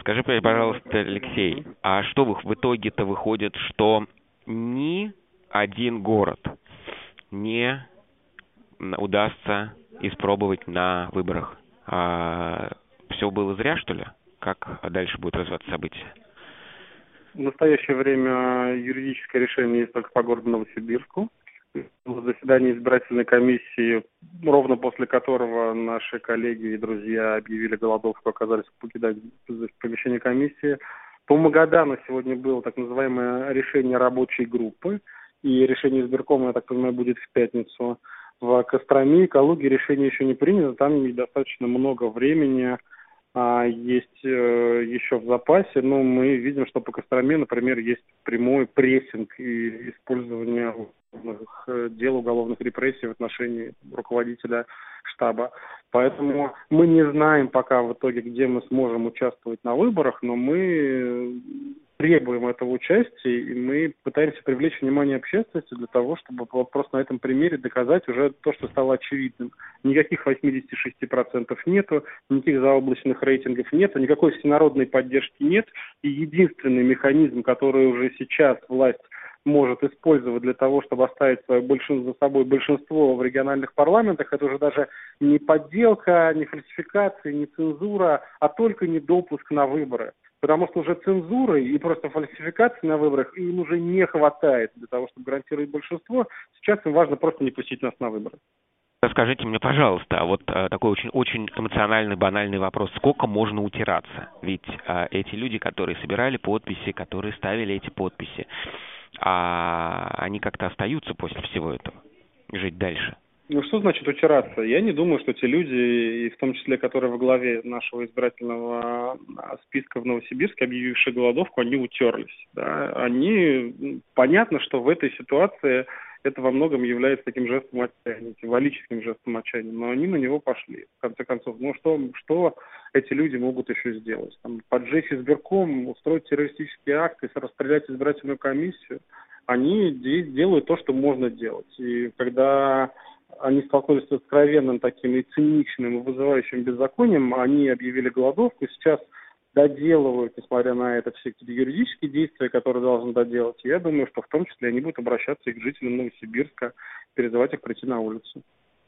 Скажи, пожалуйста, Алексей, а что в итоге-то выходит, что ни один город не удастся испробовать на выборах? Все было зря, что ли? Как дальше будут развиваться события? В настоящее время юридическое решение есть только по городу Новосибирску. Заседание избирательной комиссии, ровно после которого наши коллеги и друзья объявили голодовку, оказались покидать помещение комиссии. По Магадану сегодня было так называемое решение рабочей группы, и решение избиркома, я так понимаю, будет в пятницу. В Костроме и Калуге решение еще не принято, там недостаточно много времени есть еще в запасе, но мы видим, что по Костроме, например, есть прямой прессинг и использование дел уголовных репрессий в отношении руководителя штаба. Поэтому мы не знаем пока в итоге, где мы сможем участвовать на выборах, но мы требуем этого участия, и мы пытаемся привлечь внимание общественности для того, чтобы вот просто на этом примере доказать уже то, что стало очевидным. Никаких 86% нету, никаких заоблачных рейтингов нету, никакой всенародной поддержки нет, и единственный механизм, который уже сейчас власть может использовать для того, чтобы оставить за собой большинство в региональных парламентах, это уже даже не подделка, не фальсификация, не цензура, а только недопуск на выборы. Потому что уже цензуры и просто фальсификации на выборах им уже не хватает для того, чтобы гарантировать большинство. Сейчас им важно просто не пустить нас на выборы. Скажите мне, пожалуйста, вот такой очень эмоциональный, банальный вопрос. Сколько можно утираться? Ведь эти люди, которые собирали подписи, которые ставили эти подписи, они как-то остаются после всего этого жить дальше? Ну, что значит утираться? Я не думаю, что те люди, и в том числе, которые во главе нашего избирательного списка в Новосибирске, объявившие голодовку, они утерлись. Да? Понятно, что в этой ситуации это во многом является таким жестом отчаяния, символическим жестом отчаяния, но они на него пошли, в конце концов. Ну, что эти люди могут еще сделать? Поджечь избирком, устроить террористические акты, расстрелять избирательную комиссию. Они делают то, что можно делать. И когда они столкнулись с откровенным таким и циничным, и вызывающим беззаконием, они объявили голодовку, сейчас доделывают, несмотря на это, все эти юридические действия, которые должны доделать. Я думаю, что в том числе они будут обращаться и к жителям Новосибирска, призывать их прийти на улицу.